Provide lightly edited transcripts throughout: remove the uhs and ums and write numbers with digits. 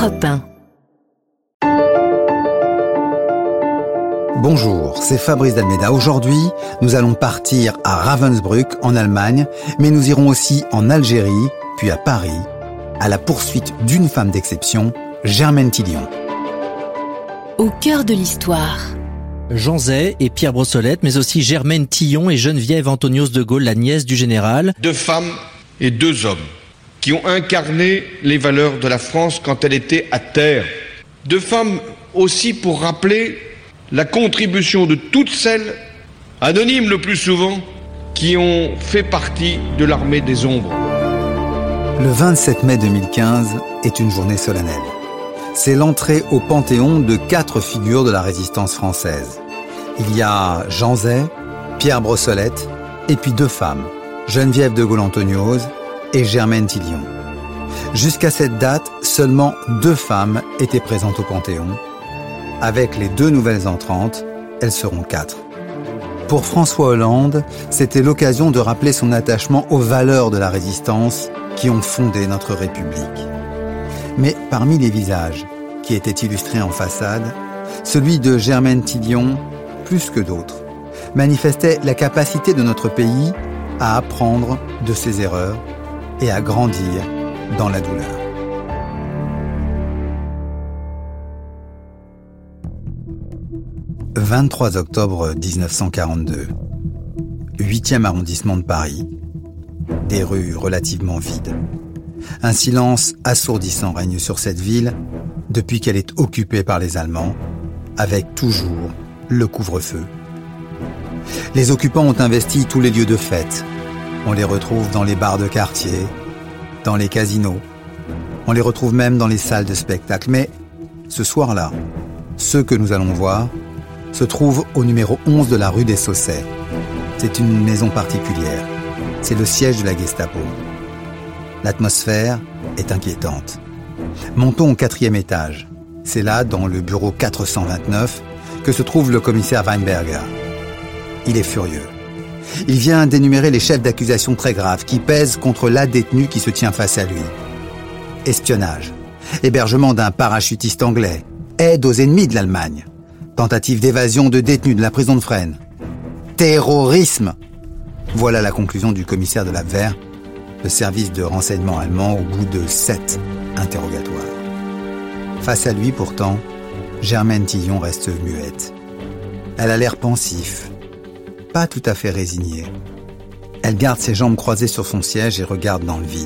Europe 1. Bonjour, c'est Fabrice Dalméda. Aujourd'hui, nous allons partir à Ravensbrück en Allemagne, mais nous irons aussi en Algérie, puis à Paris, à la poursuite d'une femme d'exception, Germaine Tillion. Au cœur de l'histoire. Jean Zay et Pierre Brossolette, mais aussi Germaine Tillion et Geneviève Antonios de Gaulle, la nièce du général. 2 femmes et 2 hommes qui ont incarné les valeurs de la France quand elle était à terre. 2 femmes aussi pour rappeler la contribution de toutes celles, anonymes le plus souvent, qui ont fait partie de l'armée des ombres. Le 27 mai 2015 est une journée solennelle. C'est l'entrée au Panthéon de 4 figures de la résistance française. Il y a Jean Zay, Pierre Brossolette, et puis 2 femmes, Geneviève de Gaulle-Antonios et Germaine Tillion. Jusqu'à cette date, seulement 2 femmes étaient présentes au Panthéon. Avec les 2 nouvelles entrantes, elles seront 4. Pour François Hollande, c'était l'occasion de rappeler son attachement aux valeurs de la résistance qui ont fondé notre République. Mais parmi les visages qui étaient illustrés en façade, celui de Germaine Tillion, plus que d'autres, manifestait la capacité de notre pays à apprendre de ses erreurs et à grandir dans la douleur. « 23 octobre 1942, 8e arrondissement de Paris, des rues relativement vides. Un silence assourdissant règne sur cette ville depuis qu'elle est occupée par les Allemands, avec toujours le couvre-feu. Les occupants ont investi tous les lieux de fête. On les retrouve dans les bars de quartier, dans les casinos. On les retrouve même dans les salles de spectacle. Mais ce soir-là, ceux que nous allons voir se trouvent au numéro 11 de la rue des Saussets. C'est une maison particulière. C'est le siège de la Gestapo. L'atmosphère est inquiétante. Montons au 4e étage. C'est là, dans le bureau 429, que se trouve le commissaire Weinberger. Il est furieux. Il vient d'énumérer les chefs d'accusation très graves qui pèsent contre la détenue qui se tient face à lui. Espionnage, hébergement d'un parachutiste anglais, aide aux ennemis de l'Allemagne, tentative d'évasion de détenus de la prison de Fresnes, terrorisme. Voilà la conclusion du commissaire de l'Abwehr, le service de renseignement allemand, au bout de 7 interrogatoires. Face à lui, pourtant, Germaine Tillion reste muette. Elle a l'air pensif, pas tout à fait résignée. Elle garde ses jambes croisées sur son siège et regarde dans le vide.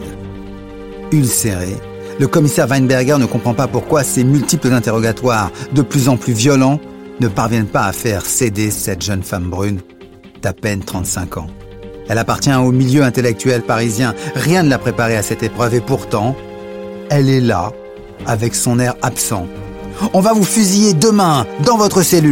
Ulcéré, le commissaire Weinberger ne comprend pas pourquoi ces multiples interrogatoires, de plus en plus violents, ne parviennent pas à faire céder cette jeune femme brune d'à peine 35 ans. Elle appartient au milieu intellectuel parisien. Rien ne l'a préparée à cette épreuve et pourtant, elle est là, avec son air absent. « On va vous fusiller demain, dans votre cellule !»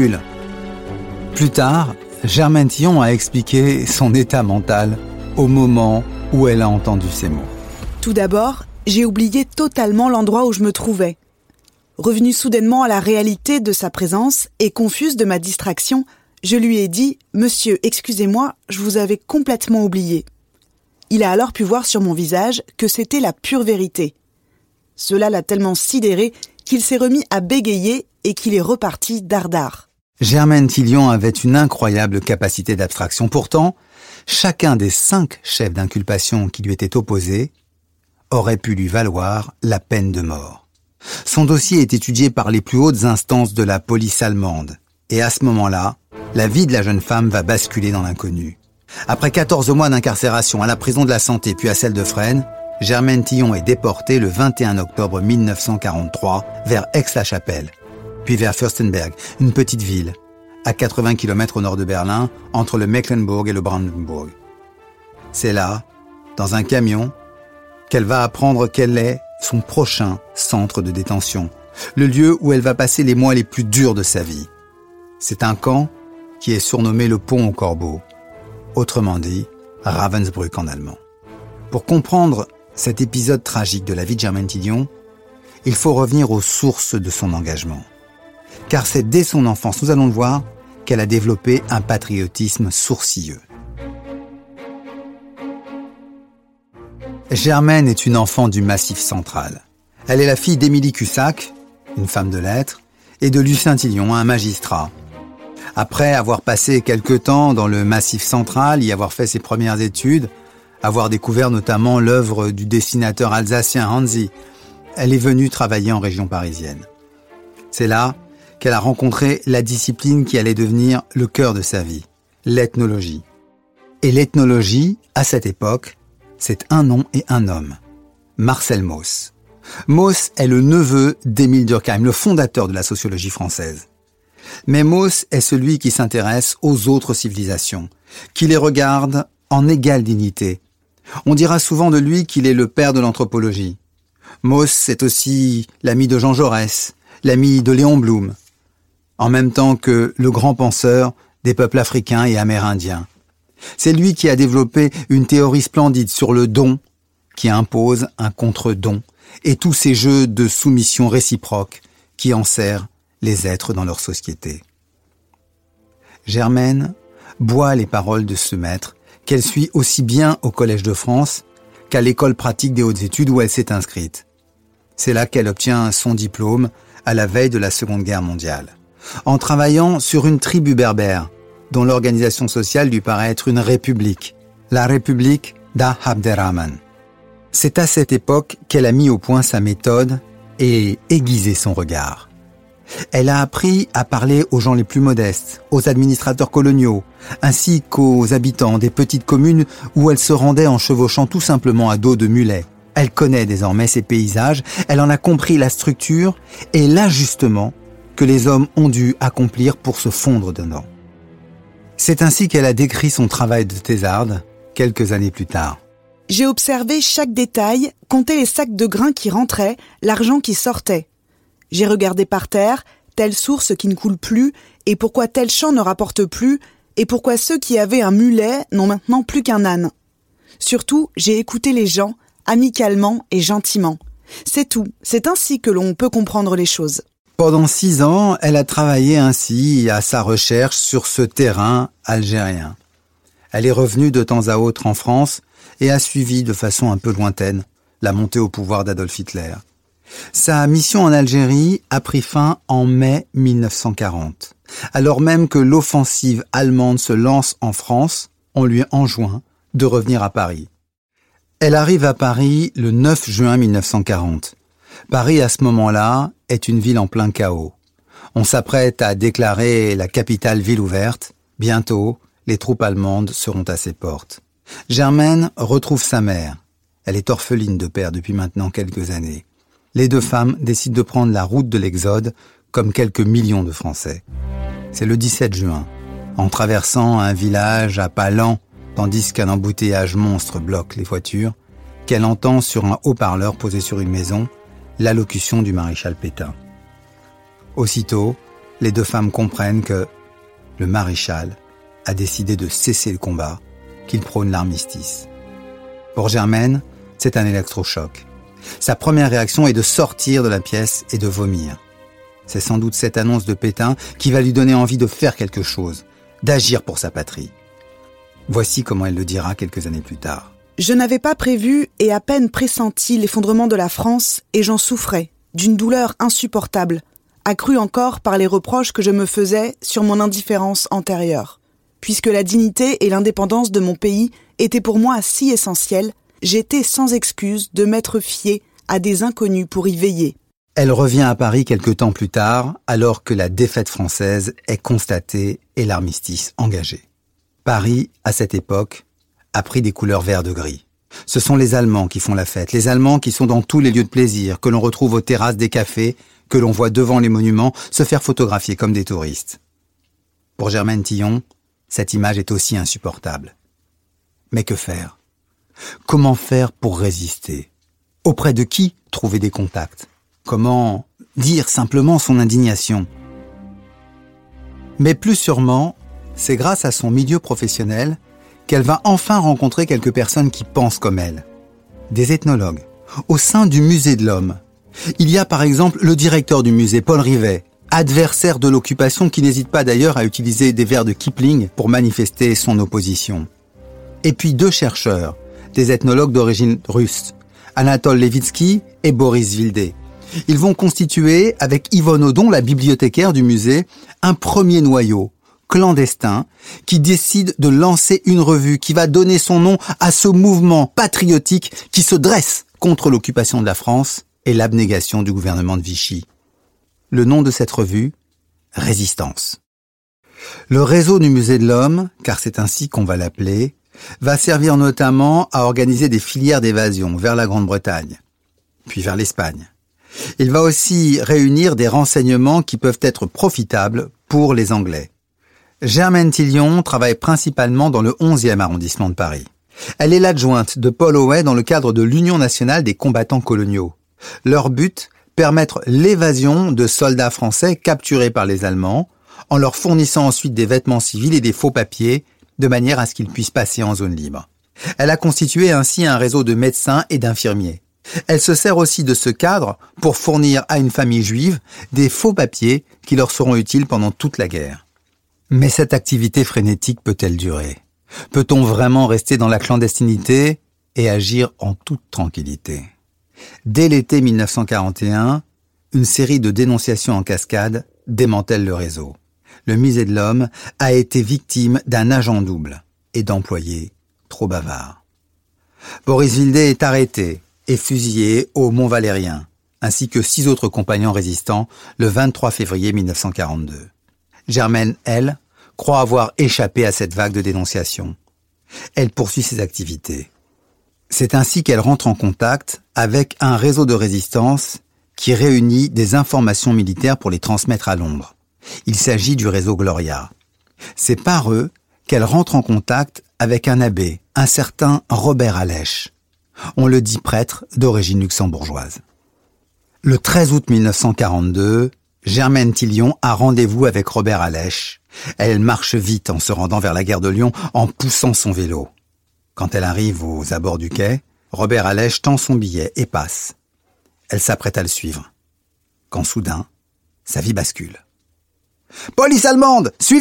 Plus tard, Germaine Tillion a expliqué son état mental au moment où elle a entendu ces mots. Tout d'abord, j'ai oublié totalement l'endroit où je me trouvais. Revenue soudainement à la réalité de sa présence et confuse de ma distraction, je lui ai dit « Monsieur, excusez-moi, je vous avais complètement oublié ». Il a alors pu voir sur mon visage que c'était la pure vérité. Cela l'a tellement sidéré qu'il s'est remis à bégayer et qu'il est reparti dardard. Germaine Tillion avait une incroyable capacité d'abstraction. Pourtant, chacun des 5 chefs d'inculpation qui lui étaient opposés aurait pu lui valoir la peine de mort. Son dossier est étudié par les plus hautes instances de la police allemande. Et à ce moment-là, la vie de la jeune femme va basculer dans l'inconnu. Après 14 mois d'incarcération à la prison de la Santé puis à celle de Fresnes, Germaine Tillion est déportée le 21 octobre 1943 vers Aix-la-Chapelle, puis vers Fürstenberg, une petite ville, à 80 km au nord de Berlin, entre le Mecklembourg et le Brandenburg. C'est là, dans un camion, qu'elle va apprendre quel est son prochain centre de détention, le lieu où elle va passer les mois les plus durs de sa vie. C'est un camp qui est surnommé le Pont aux Corbeaux, autrement dit Ravensbrück en allemand. Pour comprendre cet épisode tragique de la vie de Germaine Tillion, il faut revenir aux sources de son engagement. Car c'est dès son enfance, nous allons le voir, qu'elle a développé un patriotisme sourcilleux. Germaine est une enfant du Massif central. Elle est la fille d'Émilie Cussac, une femme de lettres, et de Lucien Tillion, un magistrat. Après avoir passé quelque temps dans le Massif central, y avoir fait ses premières études, avoir découvert notamment l'œuvre du dessinateur alsacien Hansi, elle est venue travailler en région parisienne. C'est là qu'elle a rencontré la discipline qui allait devenir le cœur de sa vie, l'ethnologie. Et l'ethnologie, à cette époque, c'est un nom et un homme, Marcel Mauss. Mauss est le neveu d'Émile Durkheim, le fondateur de la sociologie française. Mais Mauss est celui qui s'intéresse aux autres civilisations, qui les regarde en égale dignité. On dira souvent de lui qu'il est le père de l'anthropologie. Mauss est aussi l'ami de Jean Jaurès, l'ami de Léon Blum, en même temps que le grand penseur des peuples africains et amérindiens. C'est lui qui a développé une théorie splendide sur le don, qui impose un contre-don, et tous ces jeux de soumission réciproque qui enserrent les êtres dans leur société. Germaine boit les paroles de ce maître qu'elle suit aussi bien au Collège de France qu'à l'école pratique des hautes études où elle s'est inscrite. C'est là qu'elle obtient son diplôme à la veille de la Seconde Guerre mondiale, en travaillant sur une tribu berbère dont l'organisation sociale lui paraît être une république, la République d'Abderrahman. C'est à cette époque qu'elle a mis au point sa méthode et aiguisé son regard. Elle a appris à parler aux gens les plus modestes, aux administrateurs coloniaux, ainsi qu'aux habitants des petites communes où elle se rendait en chevauchant tout simplement à dos de mulet. Elle connaît désormais ces paysages, elle en a compris la structure et l'ajustement que les hommes ont dû accomplir pour se fondre dedans. C'est ainsi qu'elle a décrit son travail de thésarde quelques années plus tard. J'ai observé chaque détail, compté les sacs de grains qui rentraient, l'argent qui sortait. J'ai regardé par terre, telle source qui ne coule plus, et pourquoi tel champ ne rapporte plus, et pourquoi ceux qui avaient un mulet n'ont maintenant plus qu'un âne. Surtout, j'ai écouté les gens, amicalement et gentiment. C'est tout, c'est ainsi que l'on peut comprendre les choses. Pendant 6 ans, elle a travaillé ainsi à sa recherche sur ce terrain algérien. Elle est revenue de temps à autre en France et a suivi de façon un peu lointaine la montée au pouvoir d'Adolf Hitler. Sa mission en Algérie a pris fin en mai 1940. Alors même que l'offensive allemande se lance en France, on lui enjoint de revenir à Paris. Elle arrive à Paris le 9 juin 1940. Paris, à ce moment-là, est une ville en plein chaos. On s'apprête à déclarer la capitale ville ouverte. Bientôt, les troupes allemandes seront à ses portes. Germaine retrouve sa mère. Elle est orpheline de père depuis maintenant quelques années. Les deux femmes décident de prendre la route de l'Exode, comme quelques millions de Français. C'est le 17 juin, en traversant un village à pas lents, tandis qu'un embouteillage monstre bloque les voitures, qu'elle entend sur un haut-parleur posé sur une maison l'allocution du maréchal Pétain. Aussitôt, les deux femmes comprennent que le maréchal a décidé de cesser le combat, qu'il prône l'armistice. Pour Germaine, c'est un électrochoc. Sa première réaction est de sortir de la pièce et de vomir. C'est sans doute cette annonce de Pétain qui va lui donner envie de faire quelque chose, d'agir pour sa patrie. Voici comment elle le dira quelques années plus tard. Je n'avais pas prévu et à peine pressenti l'effondrement de la France et j'en souffrais, d'une douleur insupportable, accrue encore par les reproches que je me faisais sur mon indifférence antérieure. Puisque la dignité et l'indépendance de mon pays étaient pour moi si essentielles, j'étais sans excuse de m'être fiée à des inconnus pour y veiller. Elle revient à Paris quelque temps plus tard, alors que la défaite française est constatée et l'armistice engagé. Paris, à cette époque, a pris des couleurs vert de gris. Ce sont les Allemands qui font la fête, les Allemands qui sont dans tous les lieux de plaisir, que l'on retrouve aux terrasses des cafés, que l'on voit devant les monuments, se faire photographier comme des touristes. Pour Germaine Tillion, cette image est aussi insupportable. Mais que faire ? Comment faire pour résister ? Auprès de qui trouver des contacts ? Comment dire simplement son indignation ? Mais plus sûrement, c'est grâce à son milieu professionnel qu'elle va enfin rencontrer quelques personnes qui pensent comme elle. Des ethnologues, au sein du Musée de l'Homme. Il y a par exemple le directeur du musée, Paul Rivet, adversaire de l'occupation qui n'hésite pas d'ailleurs à utiliser des vers de Kipling pour manifester son opposition. Et puis 2 chercheurs, des ethnologues d'origine russe, Anatole Levitsky et Boris Vildé. Ils vont constituer, avec Yvonne Audon, la bibliothécaire du musée, un premier noyau clandestin qui décide de lancer une revue qui va donner son nom à ce mouvement patriotique qui se dresse contre l'occupation de la France et l'abnégation du gouvernement de Vichy. Le nom de cette revue, Résistance. Le réseau du Musée de l'Homme, car c'est ainsi qu'on va l'appeler, va servir notamment à organiser des filières d'évasion vers la Grande-Bretagne, puis vers l'Espagne. Il va aussi réunir des renseignements qui peuvent être profitables pour les Anglais. Germaine Tillion travaille principalement dans le 11e arrondissement de Paris. Elle est l'adjointe de Paul Howey dans le cadre de l'Union nationale des combattants coloniaux. Leur but, permettre l'évasion de soldats français capturés par les Allemands, en leur fournissant ensuite des vêtements civils et des faux papiers, de manière à ce qu'ils puissent passer en zone libre. Elle a constitué ainsi un réseau de médecins et d'infirmiers. Elle se sert aussi de ce cadre pour fournir à une famille juive des faux papiers qui leur seront utiles pendant toute la guerre. Mais cette activité frénétique peut-elle durer ? Peut-on vraiment rester dans la clandestinité et agir en toute tranquillité ? Dès l'été 1941, une série de dénonciations en cascade démantèle le réseau. Le Musée de l'Homme a été victime d'un agent double et d'employés trop bavards. Boris Vildé est arrêté et fusillé au Mont-Valérien, ainsi que 6 autres compagnons résistants le 23 février 1942. Germaine, elle, croit avoir échappé à cette vague de dénonciation. Elle poursuit ses activités. C'est ainsi qu'elle rentre en contact avec un réseau de résistance qui réunit des informations militaires pour les transmettre à Londres. Il s'agit du réseau Gloria. C'est par eux qu'elle rentre en contact avec un abbé, un certain Robert Allèche. On le dit prêtre d'origine luxembourgeoise. Le 13 août 1942, Germaine Tillion a rendez-vous avec Robert Allèche. Elle marche vite en se rendant vers la gare de Lyon en poussant son vélo. Quand elle arrive aux abords du quai, Robert Allèche tend son billet et passe. Elle s'apprête à le suivre. Quand soudain, sa vie bascule. « Police allemande, suivez-nous !»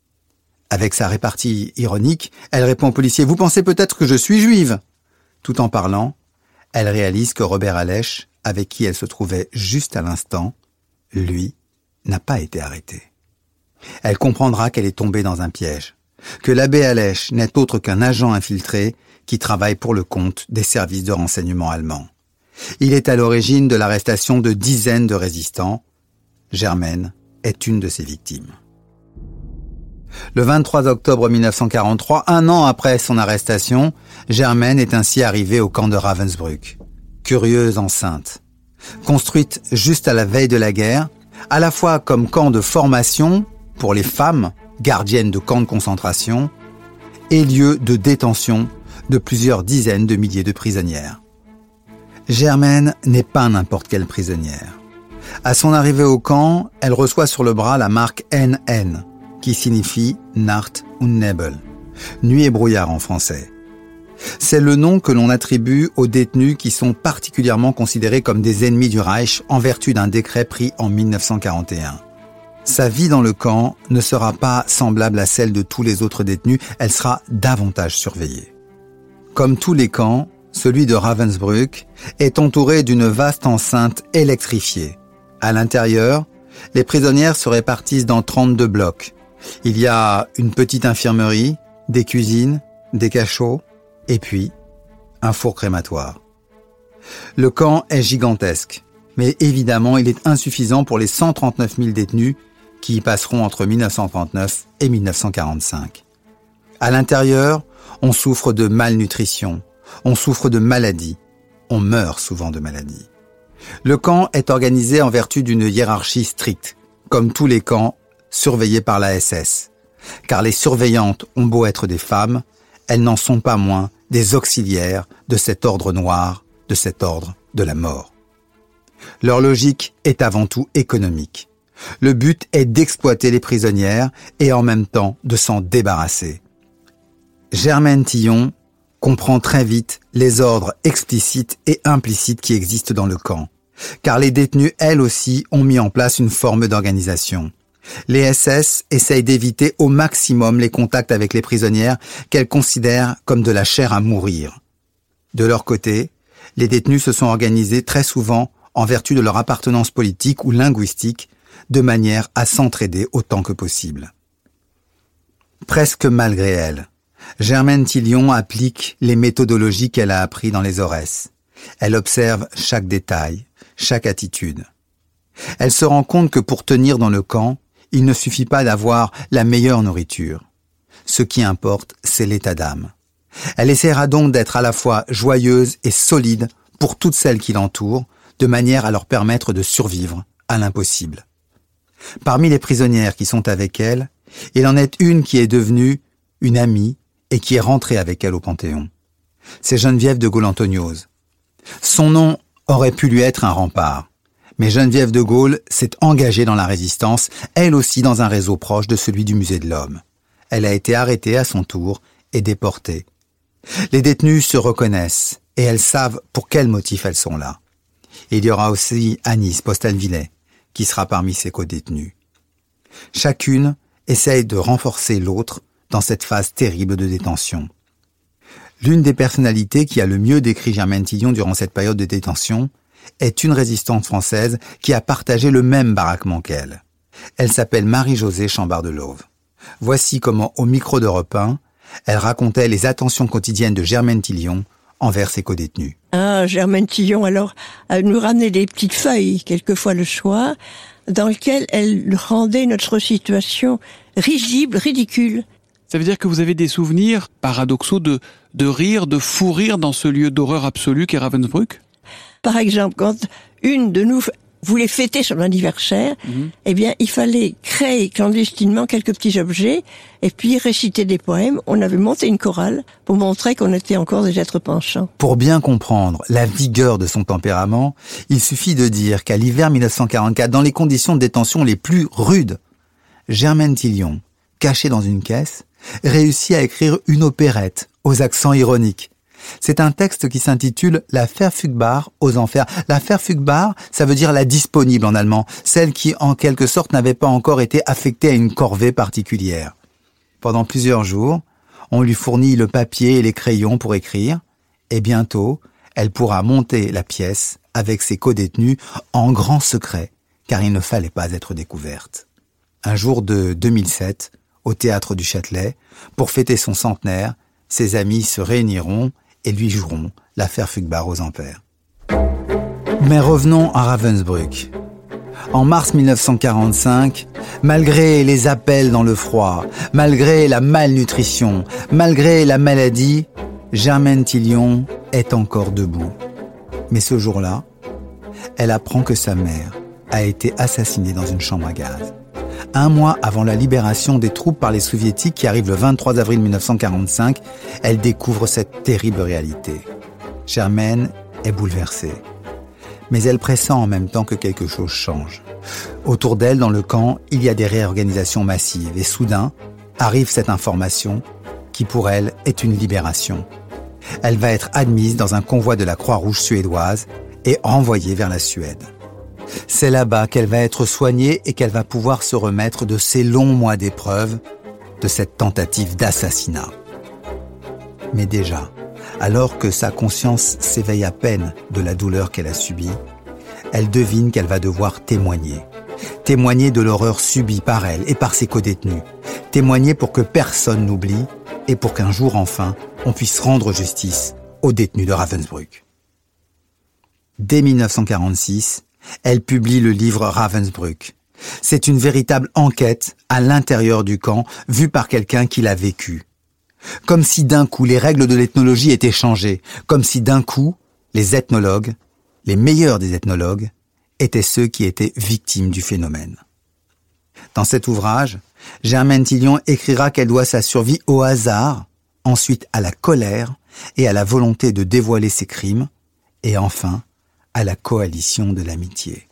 Avec sa répartie ironique, elle répond au policier « Vous pensez peut-être que je suis juive ?» Tout en parlant, elle réalise que Robert Allèche, avec qui elle se trouvait juste à l'instant, lui, n'a pas été arrêté. Elle comprendra qu'elle est tombée dans un piège, que l'abbé Allèche n'est autre qu'un agent infiltré qui travaille pour le compte des services de renseignement allemands. Il est à l'origine de l'arrestation de dizaines de résistants. Germaine est une de ses victimes. Le 23 octobre 1943, un an après son arrestation, Germaine est ainsi arrivée au camp de Ravensbrück. Curieuse enceinte. Construite juste à la veille de la guerre, à la fois comme camp de formation pour les femmes, gardiennes de camps de concentration, et lieu de détention de plusieurs dizaines de milliers de prisonnières. Germaine n'est pas n'importe quelle prisonnière. À son arrivée au camp, elle reçoit sur le bras la marque NN, qui signifie Nacht und Nebel, nuit et brouillard en français. C'est le nom que l'on attribue aux détenus qui sont particulièrement considérés comme des ennemis du Reich en vertu d'un décret pris en 1941. Sa vie dans le camp ne sera pas semblable à celle de tous les autres détenus, elle sera davantage surveillée. Comme tous les camps, celui de Ravensbrück est entouré d'une vaste enceinte électrifiée. À l'intérieur, les prisonnières se répartissent dans 32 blocs. Il y a une petite infirmerie, des cuisines, des cachots, et puis un four crématoire. Le camp est gigantesque, mais évidemment il est insuffisant pour les 139 000 détenus qui y passeront entre 1939 et 1945. À l'intérieur, on souffre de malnutrition, on souffre de maladies, on meurt souvent de maladies. Le camp est organisé en vertu d'une hiérarchie stricte, comme tous les camps surveillés par la SS. Car les surveillantes ont beau être des femmes, elles n'en sont pas moins des auxiliaires de cet ordre noir, de cet ordre de la mort. Leur logique est avant tout économique. Le but est d'exploiter les prisonnières et en même temps de s'en débarrasser. Germaine Tillion comprend très vite les ordres explicites et implicites qui existent dans le camp, car les détenues, elles aussi, ont mis en place une forme d'organisation. Les SS essayent d'éviter au maximum les contacts avec les prisonnières qu'elles considèrent comme de la chair à mourir. De leur côté, Les détenus se sont organisés très souvent en vertu de leur appartenance politique ou linguistique, de manière à s'entraider autant que possible. Presque malgré elle, Germaine Tillion applique les méthodologies qu'elle a apprises dans les Aurès. Elle observe chaque détail, chaque attitude. Elle se rend compte que pour tenir dans le camp, il ne suffit pas d'avoir la meilleure nourriture. Ce qui importe, c'est l'état d'âme. Elle essaiera donc d'être à la fois joyeuse et solide pour toutes celles qui l'entourent, de manière à leur permettre de survivre à l'impossible. Parmi les prisonnières qui sont avec elle, il en est une qui est devenue une amie et qui est rentrée avec elle au Panthéon. C'est Geneviève de Gaulle-Anthonioz. Son nom aurait pu lui être un rempart, mais Geneviève de Gaulle s'est engagée dans la résistance, elle aussi dans un réseau proche de celui du Musée de l'Homme. Elle a été arrêtée à son tour et déportée. Les détenus se reconnaissent et elles savent pour quel motif elles sont là. Il y aura aussi Agnès Postel-Villet, qui sera parmi ses co-détenus. Chacune essaye de renforcer l'autre dans cette phase terrible de détention. L'une des personnalités qui a le mieux décrit Germaine Tillion durant cette période de détention est une résistante française qui a partagé le même baraquement qu'elle. Elle s'appelle Marie-Josée Chambard-Delauve. Voici comment, au micro d'Europe 1, elle racontait les attentions quotidiennes de Germaine Tillion envers ses co-détenus. Germaine Tillion, alors, elle nous ramenait des petites feuilles, quelquefois le soir, dans lesquelles elle rendait notre situation risible, ridicule. Ça veut dire que vous avez des souvenirs paradoxaux de rire, de fou rire dans ce lieu d'horreur absolue qu'est Ravensbrück ? Par exemple, quand une de nous voulait fêter son anniversaire, eh bien, il fallait créer clandestinement quelques petits objets et puis réciter des poèmes. On avait monté une chorale pour montrer qu'on était encore des êtres pensants. Pour bien comprendre la vigueur de son tempérament, il suffit de dire qu'à l'hiver 1944, dans les conditions de détention les plus rudes, Germaine Tillion, cachée dans une caisse, réussit à écrire une opérette aux accents ironiques. C'est un texte qui s'intitule « La Verfügbar aux enfers ». La Verfügbar, ça veut dire la disponible en allemand, celle qui en quelque sorte n'avait pas encore été affectée à une corvée particulière. Pendant plusieurs jours, on lui fournit le papier et les crayons pour écrire, et bientôt, elle pourra monter la pièce avec ses co-détenus en grand secret, car il ne fallait pas être découverte. Un jour de 2007, au théâtre du Châtelet, pour fêter son centenaire, ses amis se réuniront et lui joueront la Verfügbar aux enfers. Mais revenons à Ravensbrück. En mars 1945, malgré les appels dans le froid, malgré la malnutrition, malgré la maladie, Germaine Tillion est encore debout. Mais ce jour-là, elle apprend que sa mère a été assassinée dans une chambre à gaz. Un mois avant la libération des troupes par les soviétiques qui arrive le 23 avril 1945, elle découvre cette terrible réalité. Germaine est bouleversée. Mais elle pressent en même temps que quelque chose change. Autour d'elle, dans le camp, il y a des réorganisations massives et soudain, arrive cette information qui pour elle est une libération. Elle va être admise dans un convoi de la Croix-Rouge suédoise et envoyée vers la Suède. C'est là-bas qu'elle va être soignée et qu'elle va pouvoir se remettre de ces longs mois d'épreuve, de cette tentative d'assassinat. Mais déjà, alors que sa conscience s'éveille à peine de la douleur qu'elle a subie, elle devine qu'elle va devoir témoigner. Témoigner de l'horreur subie par elle et par ses co-détenus. Témoigner pour que personne n'oublie et pour qu'un jour enfin, on puisse rendre justice aux détenus de Ravensbrück. Dès 1946, elle publie le livre Ravensbrück. C'est une véritable enquête à l'intérieur du camp, vue par quelqu'un qui l'a vécu. Comme si d'un coup les règles de l'ethnologie étaient changées, comme si d'un coup les ethnologues, les meilleurs des ethnologues, étaient ceux qui étaient victimes du phénomène. Dans cet ouvrage, Germaine Tillion écrira qu'elle doit sa survie au hasard, ensuite à la colère et à la volonté de dévoiler ses crimes, et enfin à la coalition de l'amitié.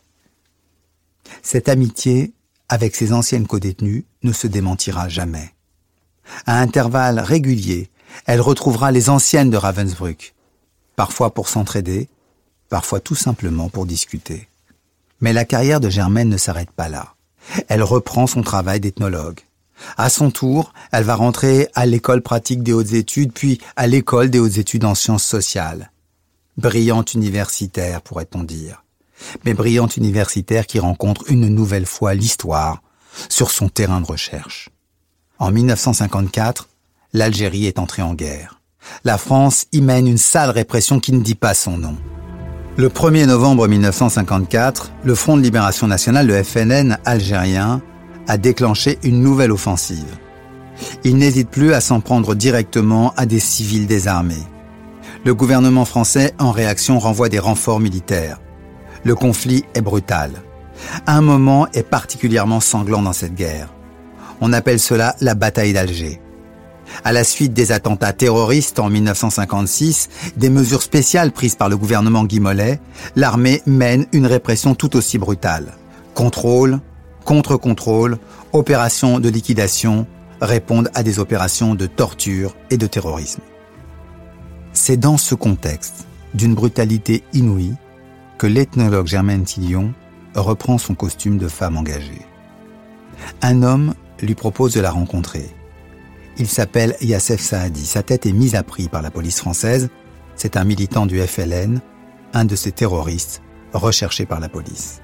Cette amitié, avec ses anciennes co-détenues, ne se démentira jamais. À intervalles réguliers, elle retrouvera les anciennes de Ravensbrück, parfois pour s'entraider, parfois tout simplement pour discuter. Mais la carrière de Germaine ne s'arrête pas là. Elle reprend son travail d'ethnologue. À son tour, elle va rentrer à l'école pratique des hautes études, puis à l'école des hautes études en sciences sociales. Brillante universitaire, pourrait-on dire. Mais brillante universitaire qui rencontre une nouvelle fois l'histoire sur son terrain de recherche. En 1954, l'Algérie est entrée en guerre. La France y mène une sale répression qui ne dit pas son nom. Le 1er novembre 1954, le Front de Libération Nationale, le FLN algérien, a déclenché une nouvelle offensive. Il n'hésite plus à s'en prendre directement à des civils désarmés. Le gouvernement français, en réaction, renvoie des renforts militaires. Le conflit est brutal. Un moment est particulièrement sanglant dans cette guerre. On appelle cela la bataille d'Alger. À la suite des attentats terroristes en 1956, des mesures spéciales prises par le gouvernement Guy Mollet, l'armée mène une répression tout aussi brutale. Contrôle, contre-contrôle, opérations de liquidation répondent à des opérations de torture et de terrorisme. C'est dans ce contexte d'une brutalité inouïe que l'ethnologue Germaine Tillion reprend son costume de femme engagée. Un homme lui propose de la rencontrer. Il s'appelle Yassef Saadi. Sa tête est mise à prix par la police française. C'est un militant du FLN, un de ces terroristes recherchés par la police.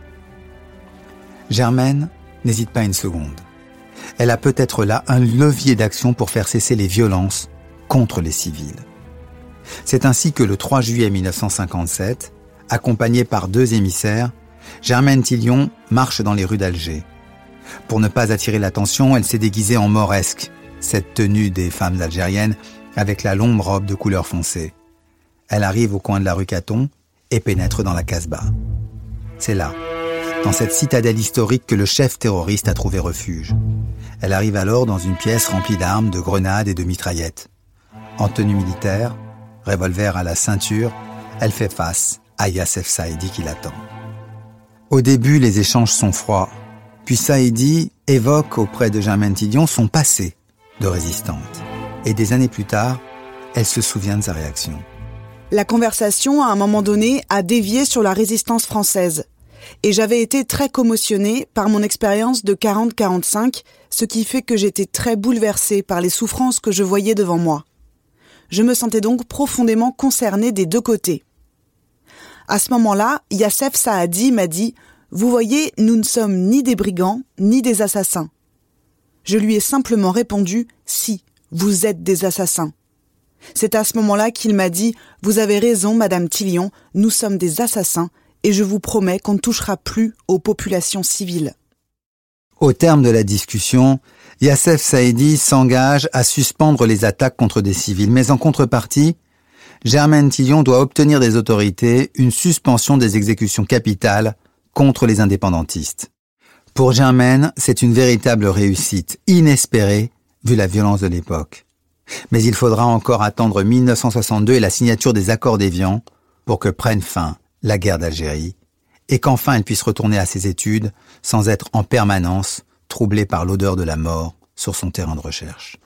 Germaine n'hésite pas une seconde. Elle a peut-être là un levier d'action pour faire cesser les violences contre les civils. C'est ainsi que le 3 juillet 1957, accompagnée par 2 émissaires, Germaine Tillion marche dans les rues d'Alger. Pour ne pas attirer l'attention, elle s'est déguisée en mauresque, cette tenue des femmes algériennes avec la longue robe de couleur foncée. Elle arrive au coin de la rue Caton et pénètre dans la Casbah. C'est là, dans cette citadelle historique, que le chef terroriste a trouvé refuge. Elle arrive alors dans une pièce remplie d'armes, de grenades et de mitraillettes. En tenue militaire, revolver à la ceinture, elle fait face à Yassef Saadi qui l'attend. Au début, les échanges sont froids. Puis Saidi évoque auprès de Germaine Tillion son passé de résistante. Et des années plus tard, elle se souvient de sa réaction. La conversation, à un moment donné, a dévié sur la résistance française. Et j'avais été très commotionnée par mon expérience de 40-45, ce qui fait que j'étais très bouleversée par les souffrances que je voyais devant moi. Je me sentais donc profondément concernée des 2 côtés. À ce moment-là, Yassef Saadi m'a dit « Vous voyez, nous ne sommes ni des brigands, ni des assassins. » Je lui ai simplement répondu « Si, vous êtes des assassins. » C'est à ce moment-là qu'il m'a dit « Vous avez raison, Madame Tillion, nous sommes des assassins et je vous promets qu'on ne touchera plus aux populations civiles. » Au terme de la discussion, Yassef Saidi s'engage à suspendre les attaques contre des civils, mais en contrepartie, Germaine Tillion doit obtenir des autorités une suspension des exécutions capitales contre les indépendantistes. Pour Germaine, c'est une véritable réussite, inespérée, vu la violence de l'époque. Mais il faudra encore attendre 1962 et la signature des accords d'Évian pour que prenne fin la guerre d'Algérie et qu'enfin elle puisse retourner à ses études sans être en permanence troublée par l'odeur de la mort sur son terrain de recherche.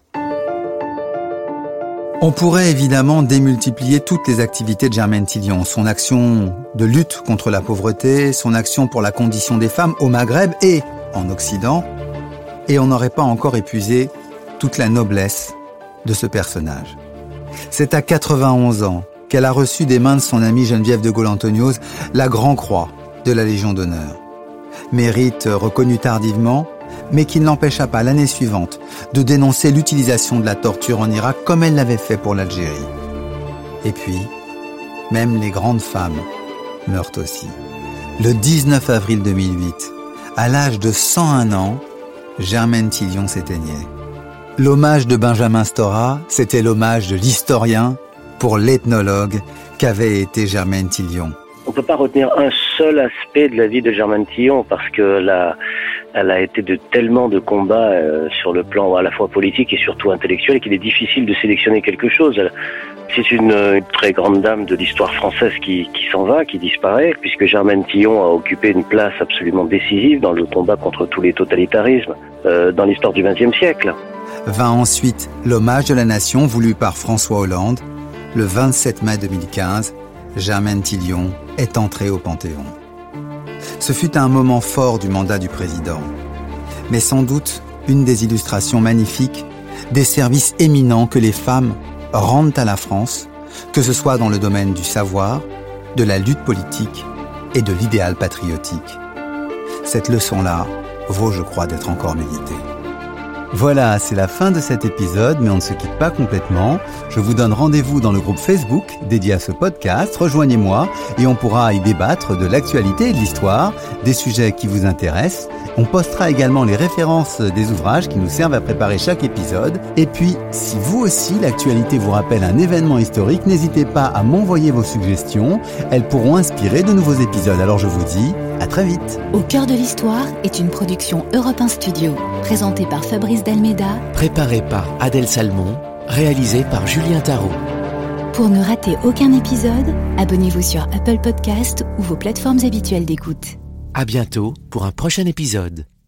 On pourrait évidemment démultiplier toutes les activités de Germaine Tillion, son action de lutte contre la pauvreté, son action pour la condition des femmes au Maghreb et en Occident, et on n'aurait pas encore épuisé toute la noblesse de ce personnage. C'est à 91 ans qu'elle a reçu des mains de son amie Geneviève de Gaulle-Antonios la Grand Croix de la Légion d'honneur. Mérite reconnu tardivement, mais qui ne l'empêcha pas l'année suivante de dénoncer l'utilisation de la torture en Irak comme elle l'avait fait pour l'Algérie. Et puis, même les grandes femmes meurent aussi. Le 19 avril 2008, à l'âge de 101 ans, Germaine Tillion s'éteignait. L'hommage de Benjamin Stora, c'était l'hommage de l'historien pour l'ethnologue qu'avait été Germaine Tillion. On ne peut pas retenir un seul aspect de la vie de Germaine Tillion parce que elle a été de tellement de combats sur le plan à la fois politique et surtout intellectuel qu'il est difficile de sélectionner quelque chose. C'est une très grande dame de l'histoire française qui s'en va, qui disparaît, puisque Germaine Tillion a occupé une place absolument décisive dans le combat contre tous les totalitarismes dans l'histoire du XXe siècle. Vint ensuite l'hommage de la nation voulu par François Hollande. Le 27 mai 2015, Germaine Tillion est entrée au Panthéon. Ce fut un moment fort du mandat du président, mais sans doute une des illustrations magnifiques des services éminents que les femmes rendent à la France, que ce soit dans le domaine du savoir, de la lutte politique et de l'idéal patriotique. Cette leçon-là vaut, je crois, d'être encore méditée. Voilà, c'est la fin de cet épisode, mais on ne se quitte pas complètement. Je vous donne rendez-vous dans le groupe Facebook dédié à ce podcast. Rejoignez-moi et on pourra y débattre de l'actualité et de l'histoire, des sujets qui vous intéressent. On postera également les références des ouvrages qui nous servent à préparer chaque épisode. Et puis, si vous aussi, l'actualité vous rappelle un événement historique, n'hésitez pas à m'envoyer vos suggestions. Elles pourront inspirer de nouveaux épisodes. Alors je vous dis à très vite. Au cœur de l'histoire est une production Europe 1 Studio, présentée par Fabrice Dalméda, préparée par Adèle Salmon, réalisée par Julien Tarot. Pour ne rater aucun épisode, abonnez-vous sur Apple Podcast ou vos plateformes habituelles d'écoute. À bientôt pour un prochain épisode.